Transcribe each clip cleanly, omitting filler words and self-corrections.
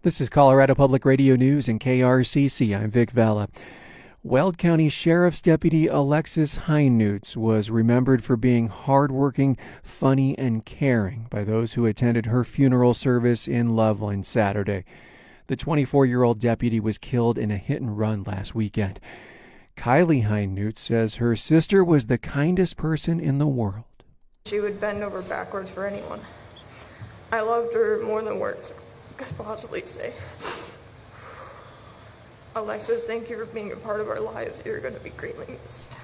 This is Colorado Public Radio News and KRCC. I'm Vic Vela. Weld County Sheriff's Deputy Alexis Heinutz was remembered for being hardworking, funny, and caring by those who attended her funeral service in Loveland Saturday. The 24-year-old deputy was killed in a hit-and-run last weekend. Kylie Heinutz says her sister was the kindest person in the world. She would bend over backwards for anyone. I loved her more than words could possibly say. Alexis, thank you for being a part of our lives. You're going to be greatly missed.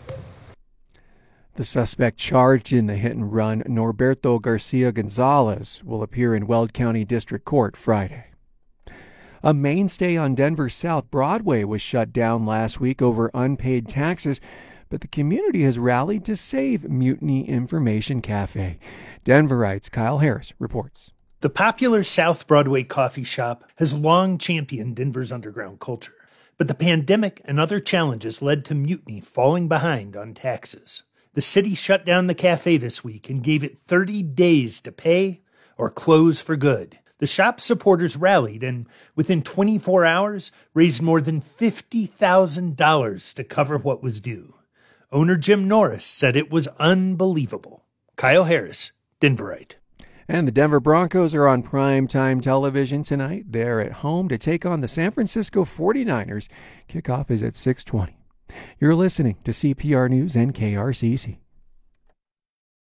The suspect charged in the hit-and-run, Norberto Garcia Gonzalez, will appear in Weld County District Court Friday. A mainstay on Denver's South Broadway was shut down last week over unpaid taxes, but the community has rallied to save Mutiny Information Cafe. Denverites Kyle Harris reports. The popular South Broadway coffee shop has long championed Denver's underground culture, but the pandemic and other challenges led to Mutiny falling behind on taxes. The city shut down the cafe this week and gave it 30 days to pay or close for good. The shop's supporters rallied and, within 24 hours, raised more than $50,000 to cover what was due. Owner Jim Norris said it was unbelievable. Kyle Harris, Denverite. And the Denver Broncos are on primetime television tonight. They're at home to take on the San Francisco 49ers. Kickoff is at 6:20. You're listening to CPR News and KRCC.